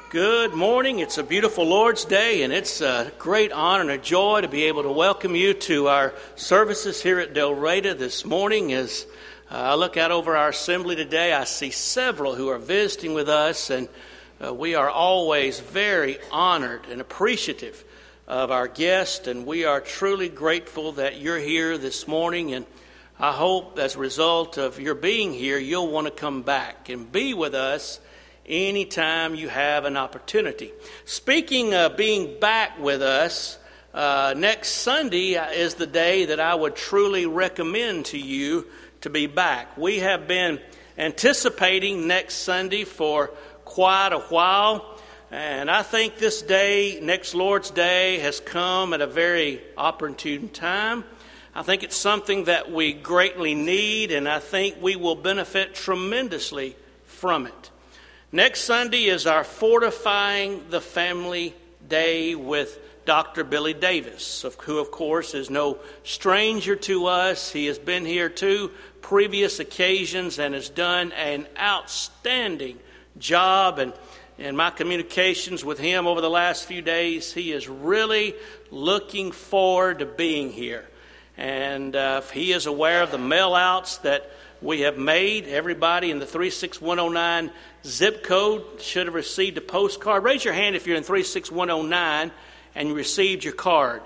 Good morning. It's a beautiful Lord's Day, and it's a great honor and a joy to be able to welcome you to our services here at Delreta this morning. As I look out over our assembly today, I see several who are visiting with us, and we are always very honored and appreciative of our guests, and we are truly grateful that you're here this morning, and I hope as a result of your being here, you'll want to come back and be with us anytime you have an opportunity. Speaking of being back with us, next Sunday is the day that I would truly recommend to you to be back. We have been anticipating next Sunday for quite a while, and I think this day, next Lord's Day, has come at a very opportune time. I think it's something that we greatly need, and I think we will benefit tremendously from it. Next Sunday is our Fortifying the Family Day with Dr. Billy Davis, who, of course, is no stranger to us. He has been here 2 previous occasions and has done an outstanding job. And in my communications with him over the last few days, he is really looking forward to being here. And he is aware of the mail-outs that we have made. Everybody in the 36109 zip code should have received a postcard. Raise your hand if you're in 36109 and you received your card.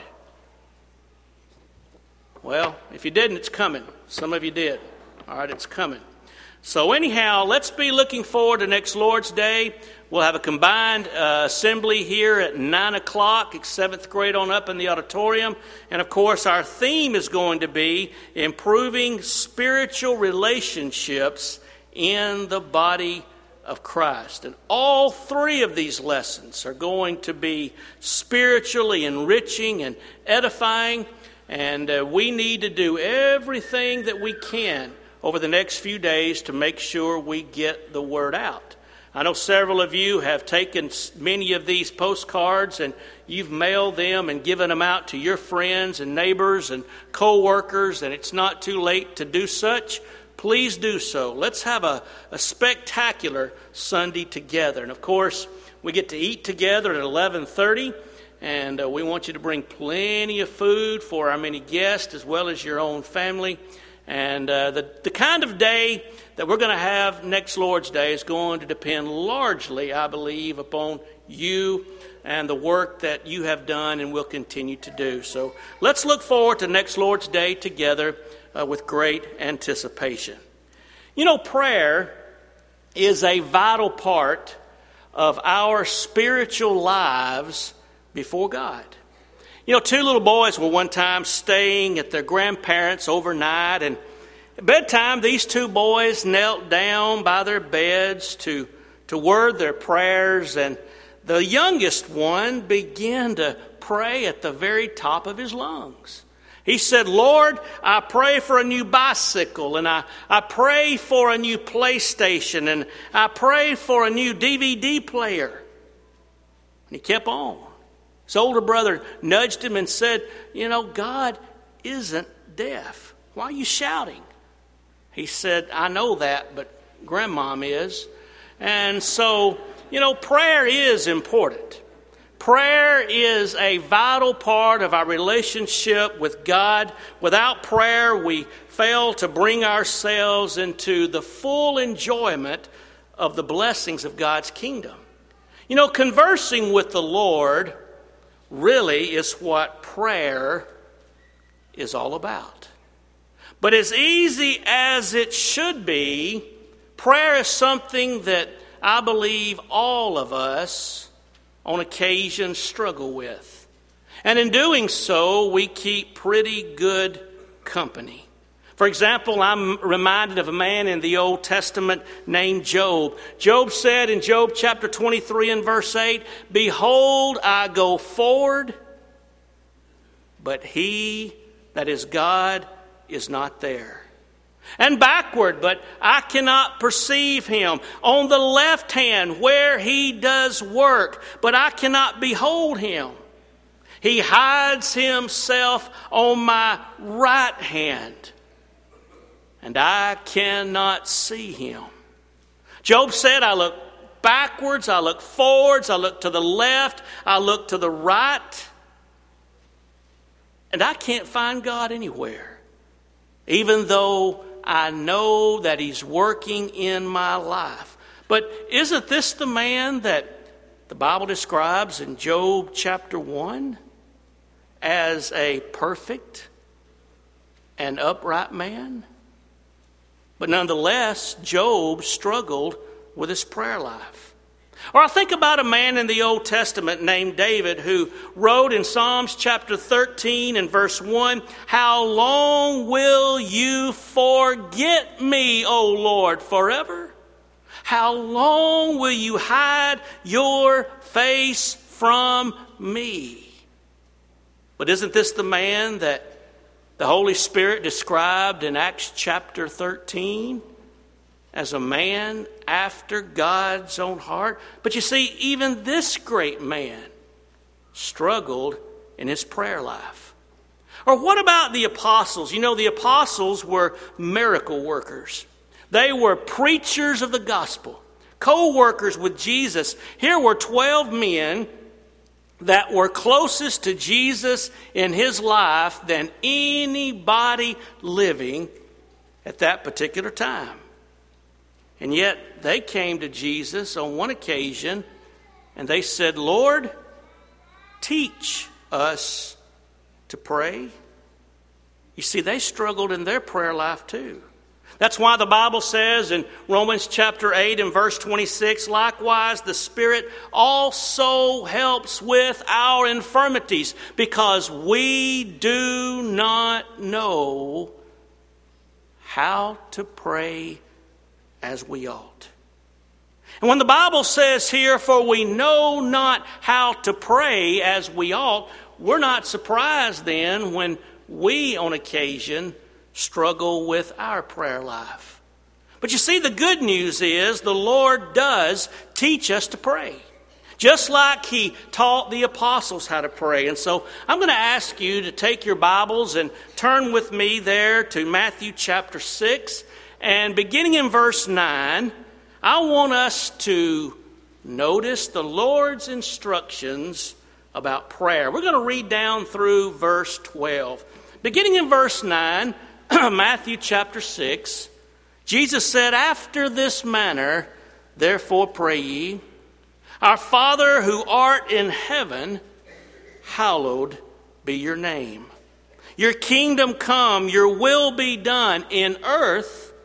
Well, if you didn't, it's coming. Some of you did. All right, it's coming. So anyhow, let's be looking forward to next Lord's Day. We'll have a combined assembly here at 9 o'clock, 7th grade on up in the auditorium. And of course, our theme is going to be improving spiritual relationships in the body of Christ. And all 3 of these lessons are going to be spiritually enriching and edifying. And we need to do everything that we can over the next few days to make sure we get the word out. I know several of you have taken many of these postcards and you've mailed them and given them out to your friends and neighbors and co-workers, and it's not too late to do such. Please do so. Let's have a spectacular Sunday together. And of course, we get to eat together at 11:30, and we want you to bring plenty of food for our many guests as well as your own family. And the kind of day that we're going to have next Lord's Day is going to depend largely, I believe, upon you and the work that you have done and will continue to do. So let's look forward to next Lord's Day together with great anticipation. You know, prayer is a vital part of our spiritual lives before God. You know, 2 little boys were one time staying at their grandparents' overnight, and at bedtime, these 2 boys knelt down by their beds to word their prayers, and the youngest one began to pray at the very top of his lungs. He said, "Lord, I pray for a new bicycle, and I pray for a new PlayStation, and I pray for a new DVD player." And he kept on. His older brother nudged him and said, "You know, God isn't deaf. Why are you shouting?" He said, "I know that, but Grandmom is." And so, you know, prayer is important. Prayer is a vital part of our relationship with God. Without prayer, we fail to bring ourselves into the full enjoyment of the blessings of God's kingdom. You know, conversing with the Lord really is what prayer is all about. But as easy as it should be, prayer is something that I believe all of us on occasion struggle with. And in doing so, we keep pretty good company. For example, I'm reminded of a man in the Old Testament named Job. Job said in Job chapter 23 and verse 8, "Behold, I go forward, but he that is God is not there. And backward, but I cannot perceive him. On the left hand, where he does work, but I cannot behold him. He hides himself on my right hand, and I cannot see him." Job said, "I look backwards, I look forwards, I look to the left, I look to the right, and I can't find God anywhere, even though I know that He's working in my life. But isn't this the man that the Bible describes in Job chapter 1 as a perfect and upright man? But nonetheless, Job struggled with his prayer life. Or I think about a man in the Old Testament named David who wrote in Psalms chapter 13 and verse 1, "How long will you forget me, O Lord, forever? How long will you hide your face from me?" But isn't this the man that the Holy Spirit described in Acts chapter 13 as a man after God's own heart? But you see, even this great man struggled in his prayer life. Or what about the apostles? You know, the apostles were miracle workers. They were preachers of the gospel, co-workers with Jesus. Here were 12 men that were closest to Jesus in his life than anybody living at that particular time. And yet they came to Jesus on one occasion and they said, "Lord, teach us to pray." You see, they struggled in their prayer life too. That's why the Bible says in Romans chapter 8 and verse 26, "Likewise, the Spirit also helps with our infirmities, because we do not know how to pray as we ought." And when the Bible says here, "For we know not how to pray as we ought," we're not surprised then when we, on occasion, struggle with our prayer life. But you see, the good news is the Lord does teach us to pray, just like He taught the apostles how to pray. And so I'm going to ask you to take your Bibles and turn with me there to Matthew chapter 6. And beginning in verse 9, I want us to notice the Lord's instructions about prayer. We're going to read down through verse 12. Beginning in verse 9, Matthew chapter 6, Jesus said, "After this manner, therefore pray ye, Our Father who art in heaven, hallowed be your name. Your kingdom come, your will be done in earth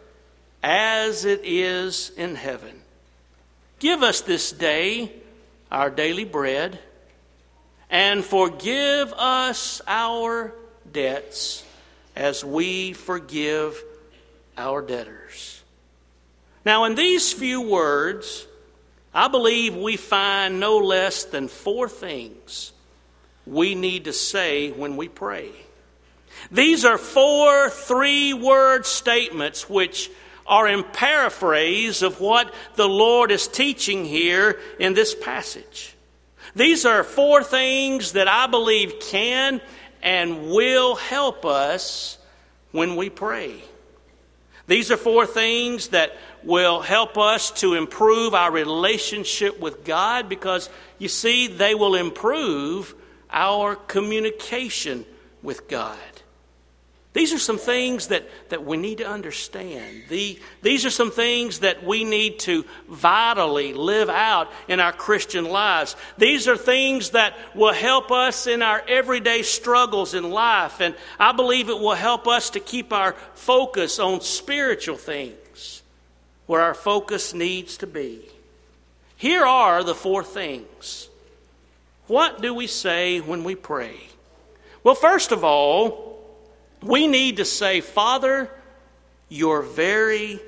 as it is in heaven. Give us this day our daily bread, and forgive us our debts as we forgive our debtors." Now, in these few words, I believe we find no less than 4 things we need to say when we pray. These are 4 3-word statements which are in paraphrase of what the Lord is teaching here in this passage. These are 4 things that I believe can and will help us when we pray. These are 4 things that will help us to improve our relationship with God, because, you see, they will improve our communication with God. These are some things that we need to understand. These are some things that we need to vitally live out in our Christian lives. These are things that will help us in our everyday struggles in life. And I believe it will help us to keep our focus on spiritual things, where our focus needs to be. Here are the 4 things. What do we say when we pray? Well, first of all, we need to say, "Father, you're very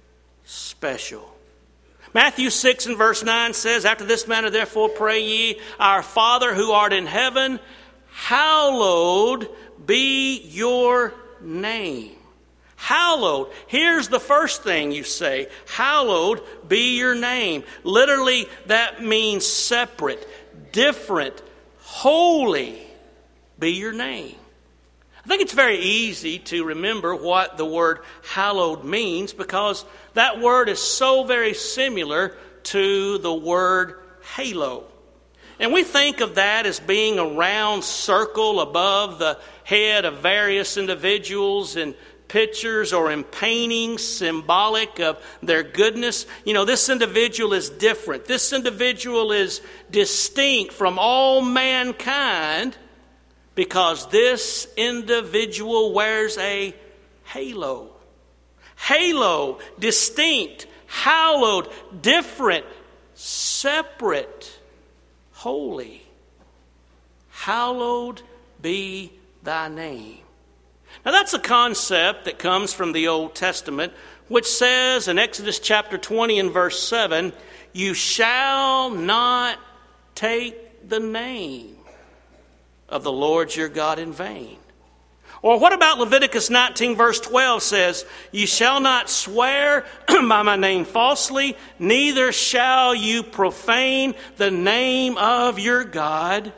special." Matthew 6 and verse 9 says, "After this manner therefore pray ye, Our Father who art in heaven, hallowed be your name." Hallowed. Here's the first thing you say. Hallowed be your name. Literally, that means separate, different, holy be your name. I think it's very easy to remember what the word hallowed means, because that word is so very similar to the word halo. And we think of that as being a round circle above the head of various individuals in pictures or in paintings symbolic of their goodness. You know, this individual is different. This individual is distinct from all mankind because this individual wears a halo. Halo, distinct, hallowed, different, separate, holy. Hallowed be thy name. Now that's a concept that comes from the Old Testament, which says in Exodus chapter 20 and verse 7, you shall not take the name of the Lord your God in vain. Or what about Leviticus 19 verse 12 says, you shall not swear by my name falsely, neither shall you profane the name of your God.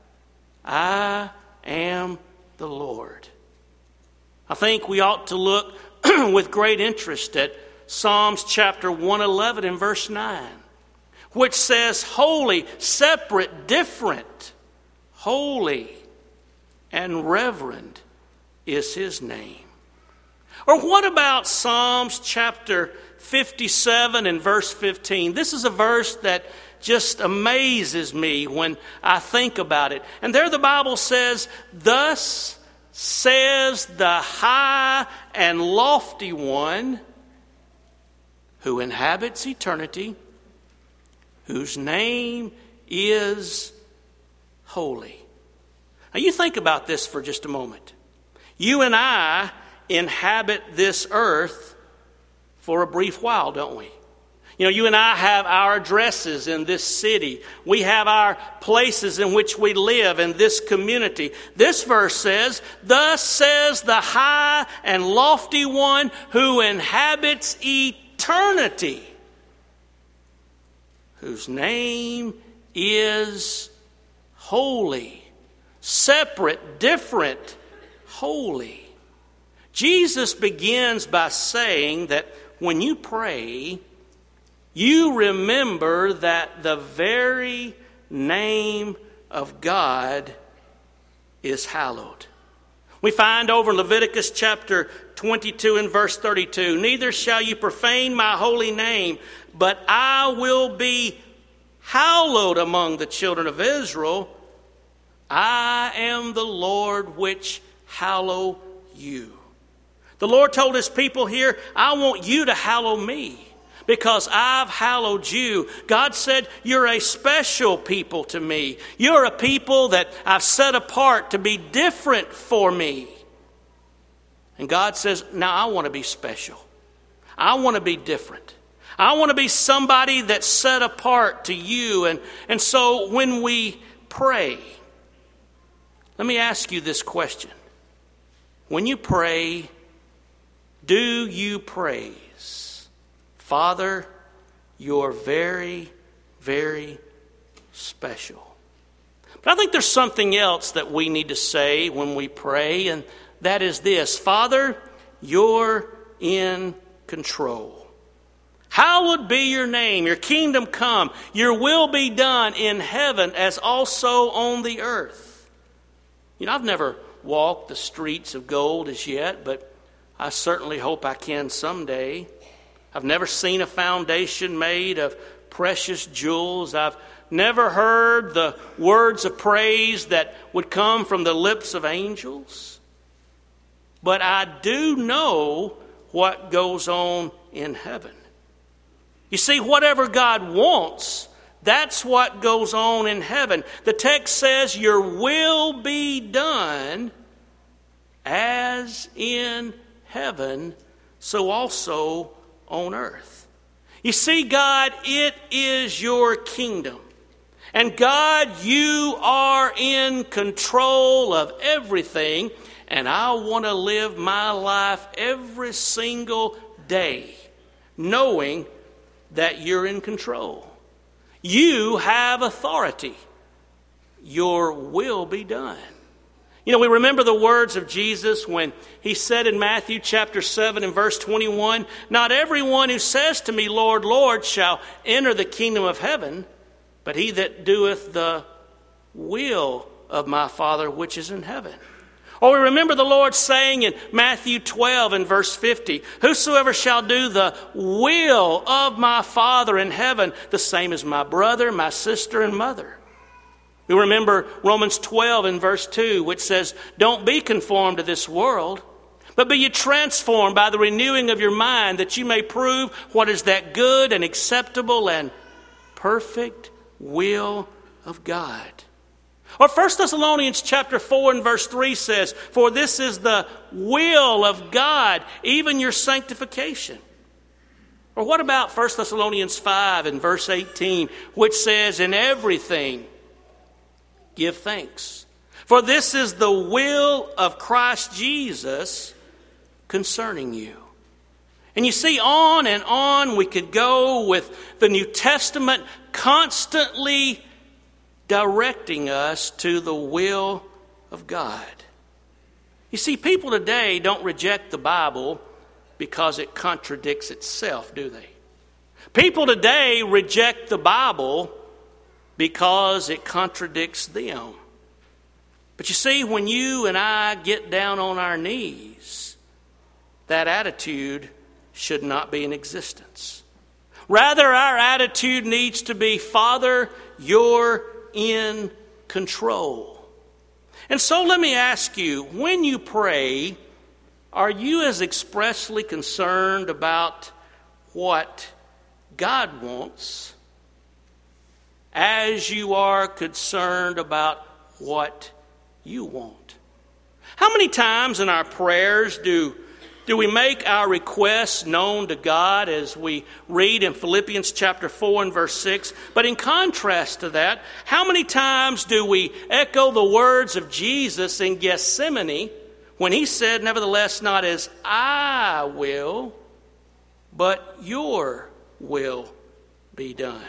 I am the Lord. I think we ought to look with great interest at Psalms chapter 111 and verse 9, which says, holy, separate, different, holy, and reverend is his name. Or what about Psalms chapter 57 and verse 15? This is a verse that just amazes me when I think about it. And there the Bible says, thus says the high and lofty one who inhabits eternity, whose name is holy. Now you think about this for just a moment. You and I inhabit this earth for a brief while, don't we? You know, you and I have our addresses in this city. We have our places in which we live in this community. This verse says, thus says the high and lofty one who inhabits eternity, whose name is holy, separate, different, holy. Jesus begins by saying that when you pray, you remember that the very name of God is hallowed. We find over in Leviticus chapter 22 and verse 32, neither shall you profane my holy name, but I will be hallowed among the children of Israel. I am the Lord which hallow you. The Lord told his people here, I want you to hallow me, because I've hallowed you. God said, you're a special people to me. You're a people that I've set apart to be different for me. And God says, now I want to be special. I want to be different. I want to be somebody that's set apart to you. And so when we pray, let me ask you this question. When you pray, do you praise, Father, you're very, very special? But I think there's something else that we need to say when we pray, and that is this: Father, you're in control. Hallowed be your name, your kingdom come, your will be done in heaven as also on the earth. You know, I've never walked the streets of gold as yet, but I certainly hope I can someday. I've never seen a foundation made of precious jewels. I've never heard the words of praise that would come from the lips of angels. But I do know what goes on in heaven. You see, whatever God wants, that's what goes on in heaven. The text says, your will be done as in heaven, so also on earth. You see, God, it is your kingdom. And God, you are in control of everything. And I want to live my life every single day knowing that you're in control. You have authority. Your will be done. You know, we remember the words of Jesus when he said in Matthew chapter 7 and verse 21, "Not everyone who says to me, Lord, Lord, shall enter the kingdom of heaven, but he that doeth the will of my Father which is in heaven." Or we remember the Lord saying in Matthew 12 and verse 50, "Whosoever shall do the will of my Father in heaven, the same as my brother, my sister, and mother." We remember Romans 12 and verse 2, which says, "Don't be conformed to this world, but be ye transformed by the renewing of your mind, that you may prove what is that good and acceptable and perfect will of God." Or 1 Thessalonians chapter 4 and verse 3 says, "For this is the will of God, even your sanctification." Or what about 1 Thessalonians 5 and verse 18, which says, "In everything give thanks, for this is the will of Christ Jesus concerning you." And you see, on and on we could go with the New Testament constantly directing us to the will of God. You see, people today don't reject the Bible because it contradicts itself, do they? People today reject the Bible because it contradicts them. But you see, when you and I get down on our knees, that attitude should not be in existence. Rather, our attitude needs to be, "Father, you're in control." And so let me ask you, when you pray, are you as expressly concerned about what God wants as you are concerned about what you want? How many times in our prayers do we make our requests known to God, as we read in Philippians chapter 4 and verse 6? But in contrast to that, how many times do we echo the words of Jesus in Gethsemane when he said, "Nevertheless, not as I will, but your will be done"?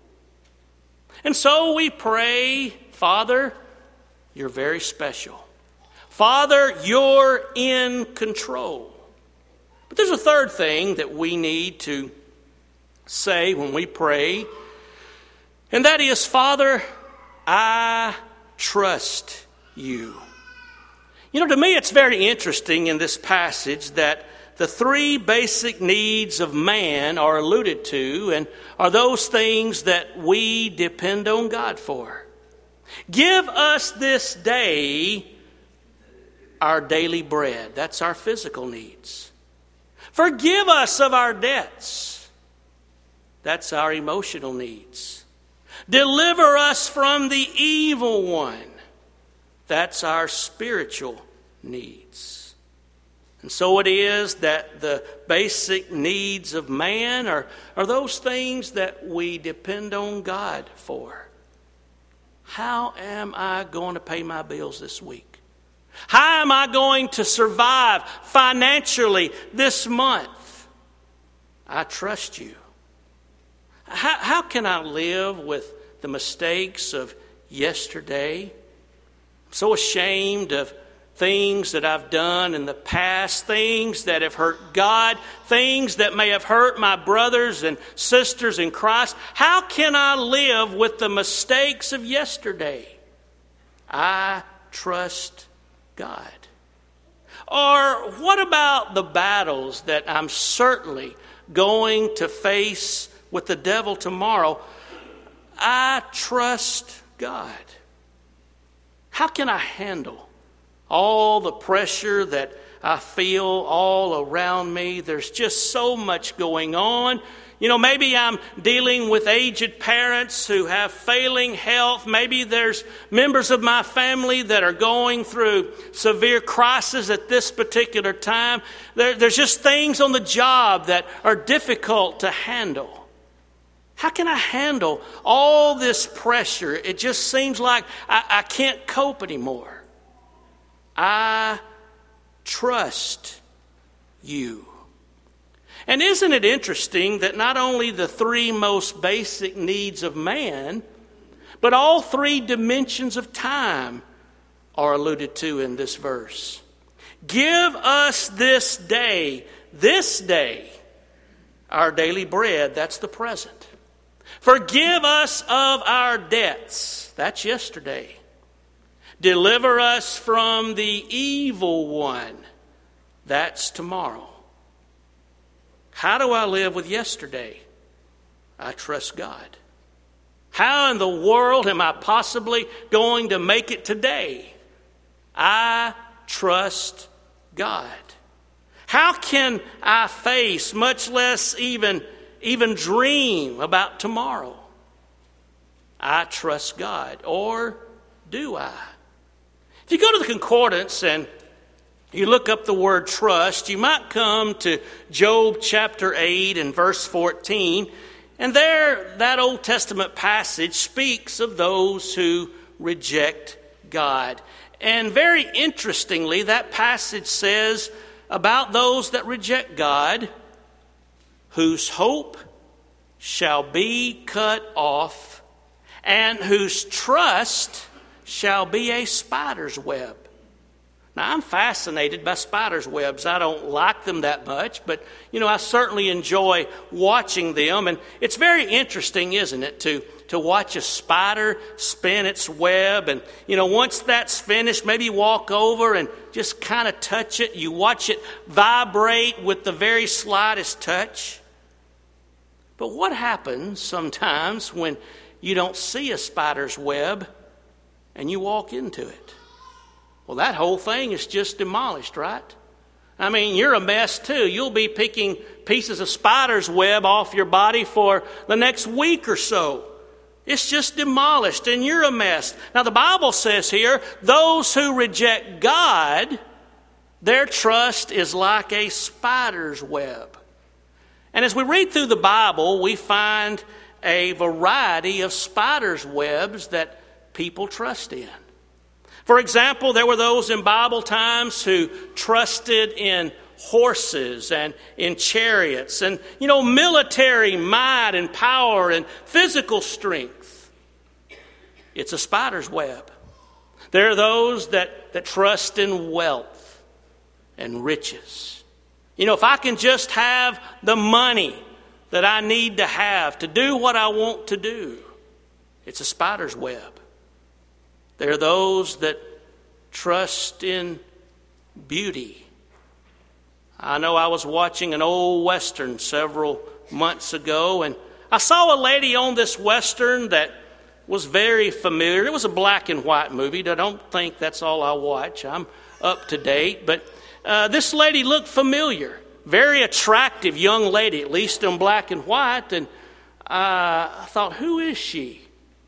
And so we pray, "Father, you're very special. Father, you're in control." But there's a third thing that we need to say when we pray, and that is, "Father, I trust you." You know, to me it's very interesting in this passage that the three basic needs of man are alluded to, and are those things that we depend on God for. Give us this day our daily bread. That's our physical needs. Forgive us of our debts. That's our emotional needs. Deliver us from the evil one. That's our spiritual needs. And so it is that the basic needs of man are those things that we depend on God for. How am I going to pay my bills this week? How am I going to survive financially this month? I trust you. How can I live with the mistakes of yesterday? I'm so ashamed of things that I've done in the past, things that have hurt God, things that may have hurt my brothers and sisters in Christ. How can I live with the mistakes of yesterday? I trust God. Or what about the battles that I'm certainly going to face with the devil tomorrow? I trust God. How can I handle all the pressure that I feel all around me? There's just so much going on. You know, maybe I'm dealing with aged parents who have failing health. Maybe there's members of my family that are going through severe crisis at this particular time. There's just things on the job that are difficult to handle. How can I handle all this pressure? It just seems like I can't cope anymore. I trust you. And isn't it interesting that not only the three most basic needs of man, but all three dimensions of time are alluded to in this verse. Give us this day, our daily bread. That's the present. Forgive us of our debts. That's yesterday. Deliver us from the evil one. That's tomorrow. How do I live with yesterday? I trust God. How in the world am I possibly going to make it today? I trust God. How can I face, much less even dream about tomorrow? I trust God. Or do I? If you go to the concordance and you look up the word trust, you might come to Job chapter 8 and verse 14. And there, that Old Testament passage speaks of those who reject God. And very interestingly, that passage says about those that reject God, whose hope shall be cut off, and whose trust shall be a spider's web. Now, I'm fascinated by spider's webs. I don't like them that much, but, I certainly enjoy watching them. And it's very interesting, isn't it, to watch a spider spin its web. And, once that's finished, maybe walk over and just kind of touch it. You watch it vibrate with the very slightest touch. But what happens sometimes when you don't see a spider's web and you walk into it? Well, that whole thing is just demolished, right? I mean, you're a mess too. You'll be picking pieces of spider's web off your body for the next week or so. It's just demolished and you're a mess. Now, the Bible says here, those who reject God, their trust is like a spider's web. And as we read through the Bible, we find a variety of spider's webs that people trust in. For example, there were those in Bible times who trusted in horses and in chariots and, military might and power and physical strength. It's a spider's web. There are those that trust in wealth and riches. If I can just have the money that I need to have to do what I want to do, it's a spider's web. There are those that trust in beauty. I know I was watching an old Western several months ago, and I saw a lady on this Western that was very familiar. It was a black and white movie. I don't think that's all I watch. I'm up to date. But this lady looked familiar. Very attractive young lady, at least in black and white. And I thought, who is she?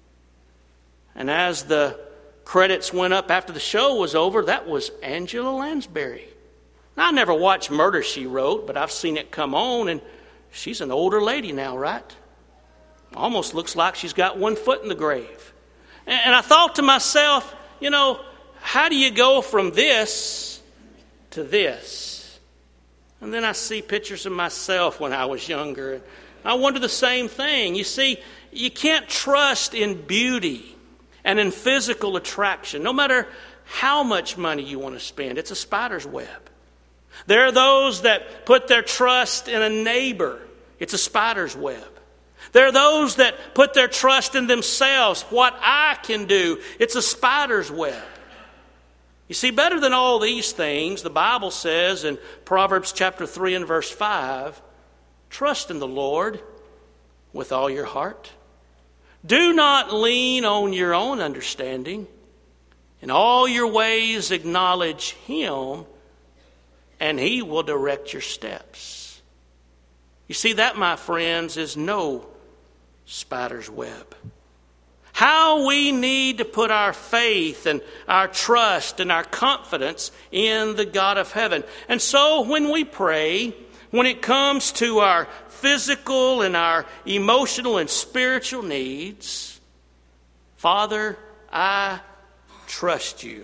And as the credits went up after the show was over, that was Angela Lansbury. Now, I never watched Murder, She Wrote, but I've seen it come on, and she's an older lady now, right? Almost looks like she's got one foot in the grave. And I thought to myself, how do you go from this to this? And then I see pictures of myself when I was younger, and I wonder the same thing. You see, you can't trust in beauty and in physical attraction, no matter how much money you want to spend. It's a spider's web. There are those that put their trust in a neighbor. It's a spider's web. There are those that put their trust in themselves, what I can do. It's a spider's web. You see, better than all these things, the Bible says in Proverbs chapter 3 and verse 5, trust in the Lord with all your heart. Do not lean on your own understanding. In all your ways acknowledge Him, and He will direct your steps. You see, that, my friends, is no spider's web. How we need to put our faith and our trust and our confidence in the God of heaven. And so when we pray, when it comes to our physical and our emotional and spiritual needs, Father, I trust you.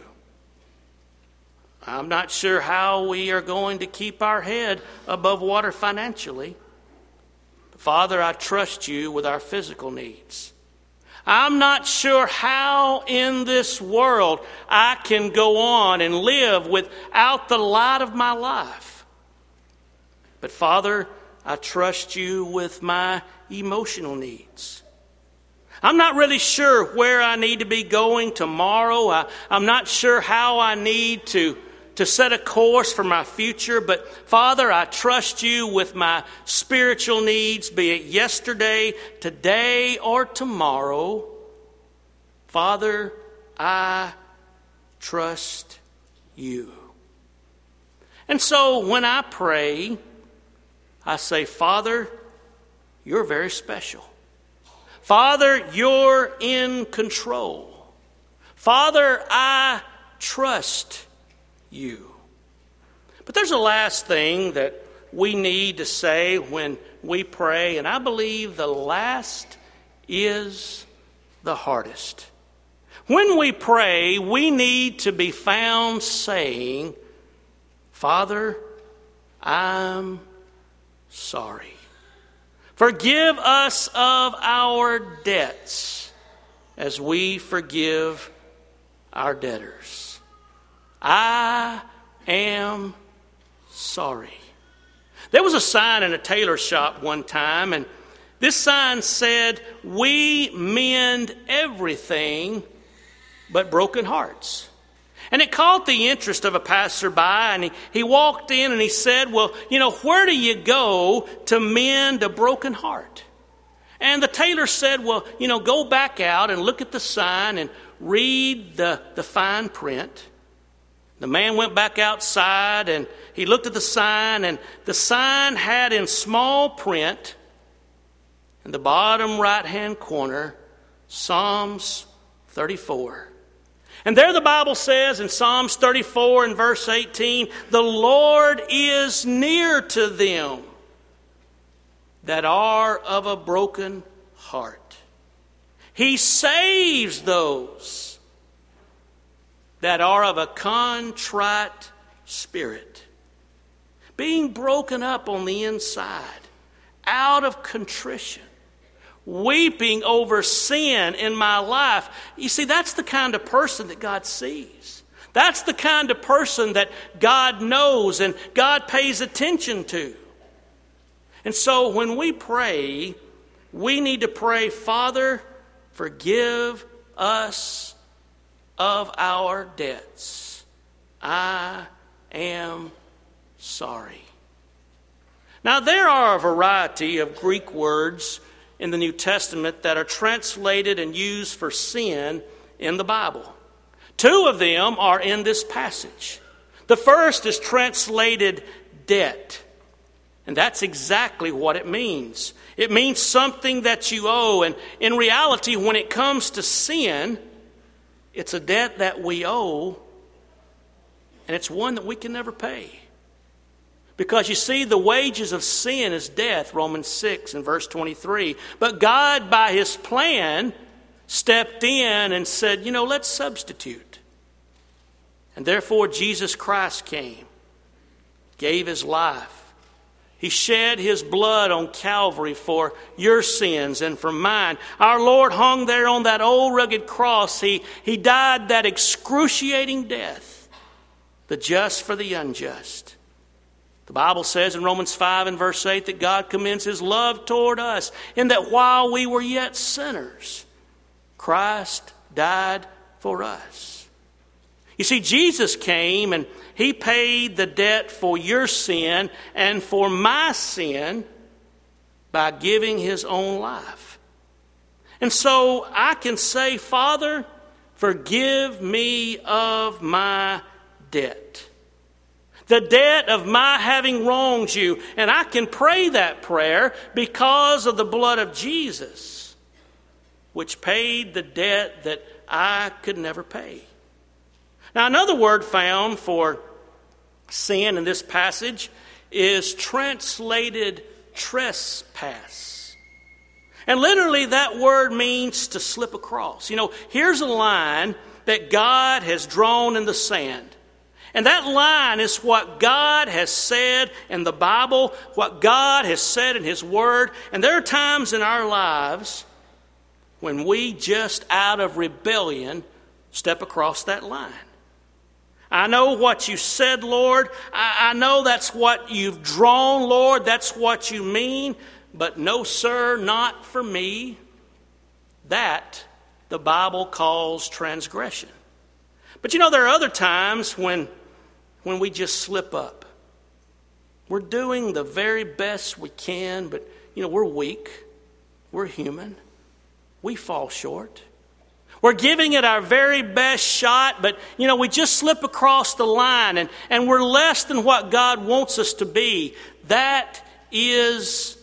I'm not sure how we are going to keep our head above water financially. Father, I trust you with our physical needs. I'm not sure how in this world I can go on and live without the light of my life. But Father, I trust you with my emotional needs. I'm not really sure where I need to be going tomorrow. I'm not sure how I need to set a course for my future. But Father, I trust you with my spiritual needs, be it yesterday, today, or tomorrow. Father, I trust you. And so when I pray, I say, Father, you're very special. Father, you're in control. Father, I trust you. But there's a last thing that we need to say when we pray, and I believe the last is the hardest. When we pray, we need to be found saying, Father, I'm sorry. Forgive us of our debts as we forgive our debtors. I am sorry. There was a sign in a tailor shop one time, and this sign said, we mend everything but broken hearts. And it caught the interest of a passerby, and he walked in and he said, well, where do you go to mend a broken heart? And the tailor said, well, go back out and look at the sign and read the fine print. The man went back outside and he looked at the sign, and the sign had in small print in the bottom right-hand corner, Psalms 34. And there the Bible says in Psalms 34 and verse 18, the Lord is near to them that are of a broken heart. He saves those that are of a contrite spirit. Being broken up on the inside, out of contrition. Weeping over sin in my life. You see, that's the kind of person that God sees. That's the kind of person that God knows and God pays attention to. And so when we pray, we need to pray, Father, forgive us of our debts. I am sorry. Now, there are a variety of Greek words in the New Testament that are translated and used for sin in the Bible. Two of them are in this passage. The first is translated debt. And that's exactly what it means. It means something that you owe. And in reality, when it comes to sin, it's a debt that we owe. And it's one that we can never pay. Because you see, the wages of sin is death, Romans 6 and verse 23. But God, by His plan, stepped in and said, let's substitute. And therefore, Jesus Christ came, gave His life. He shed His blood on Calvary for your sins and for mine. Our Lord hung there on that old rugged cross. He died that excruciating death, the just for the unjust. The Bible says in Romans 5 and verse 8 that God commends His love toward us in that while we were yet sinners, Christ died for us. You see, Jesus came and He paid the debt for your sin and for my sin by giving His own life. And so I can say, Father, forgive me of my debt. The debt of my having wronged you. And I can pray that prayer because of the blood of Jesus, which paid the debt that I could never pay. Now, another word found for sin in this passage is translated trespass. And literally that word means to slip across. Here's a line that God has drawn in the sand. And that line is what God has said in the Bible, what God has said in His Word. And there are times in our lives when we just out of rebellion step across that line. I know what you said, Lord. I know that's what you've drawn, Lord. That's what you mean. But no, sir, not for me. That the Bible calls transgression. But there are other times when we just slip up. We're doing the very best we can, but we're weak. We're human. We fall short. We're giving it our very best shot, but, we just slip across the line and we're less than what God wants us to be. That is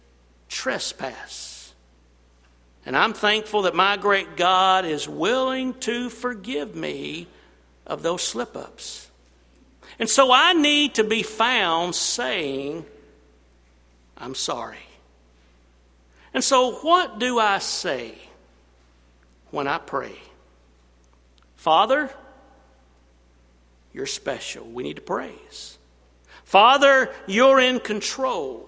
trespass. And I'm thankful that my great God is willing to forgive me of those slip-ups. And so I need to be found saying, I'm sorry. And so what do I say when I pray? Father, you're special. We need to praise. Father, you're in control.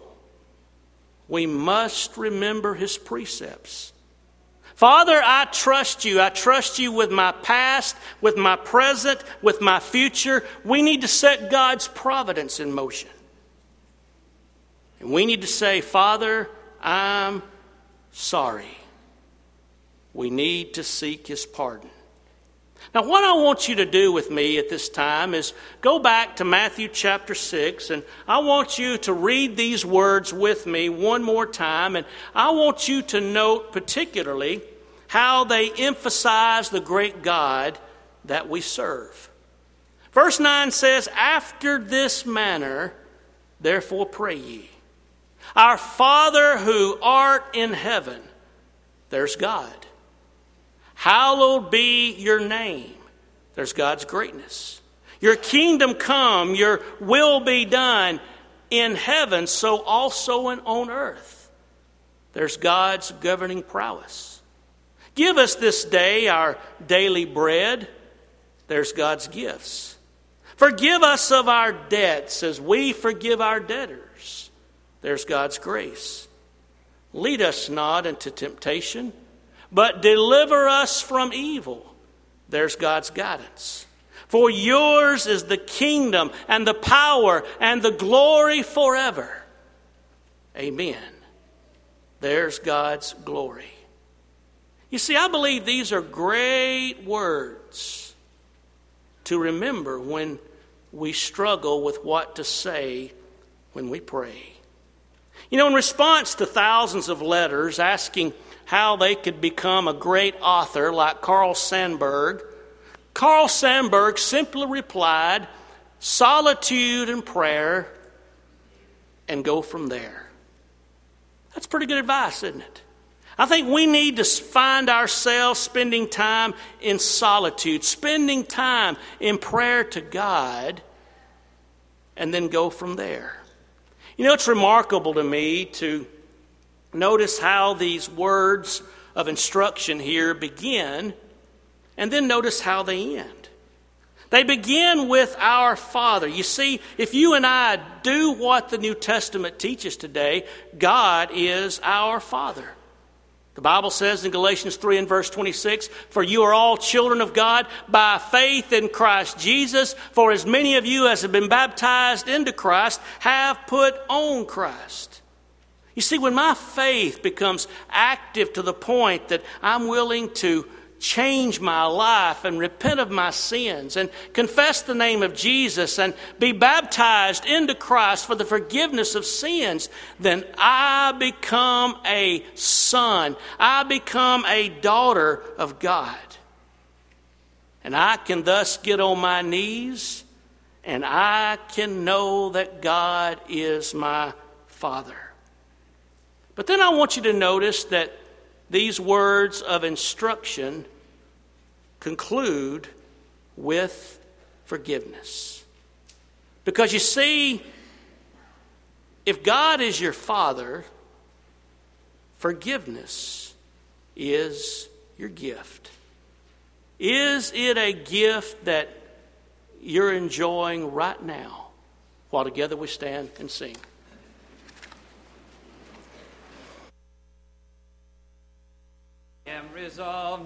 We must remember his precepts. Father, I trust you. I trust you with my past, with my present, with my future. We need to set God's providence in motion. And we need to say, Father, I'm sorry. We need to seek his pardon. Now, what I want you to do with me at this time is go back to Matthew chapter 6, and I want you to read these words with me one more time, and I want you to note particularly how they emphasize the great God that we serve. Verse 9 says, "After this manner, therefore pray ye. Our Father who art in heaven," there's God. "Hallowed be your name." There's God's greatness. "Your kingdom come, your will be done in heaven, so also on earth." There's God's governing prowess. "Give us this day our daily bread." There's God's gifts. "Forgive us of our debts as we forgive our debtors." There's God's grace. "Lead us not into temptation, but deliver us from evil." There's God's guidance. "For yours is the kingdom and the power and the glory forever. Amen." There's God's glory. You see, I believe these are great words to remember when we struggle with what to say when we pray. In response to thousands of letters asking how they could become a great author like Carl Sandburg simply replied, "Solitude and prayer, and go from there." That's pretty good advice, isn't it? I think we need to find ourselves spending time in solitude, spending time in prayer to God, and then go from there. It's remarkable to me to notice how these words of instruction here begin, and then notice how they end. They begin with our Father. You see, if you and I do what the New Testament teaches today, God is our Father. The Bible says in Galatians 3 and verse 26, "For you are all children of God by faith in Christ Jesus. For as many of you as have been baptized into Christ have put on Christ." You see, when my faith becomes active to the point that I'm willing to change my life and repent of my sins and confess the name of Jesus and be baptized into Christ for the forgiveness of sins, then I become a son. I become a daughter of God. And I can thus get on my knees and I can know that God is my Father. But then I want you to notice that these words of instruction conclude with forgiveness. Because you see, if God is your Father, forgiveness is your gift. Is it a gift that you're enjoying right now while together we stand and sing? am resolved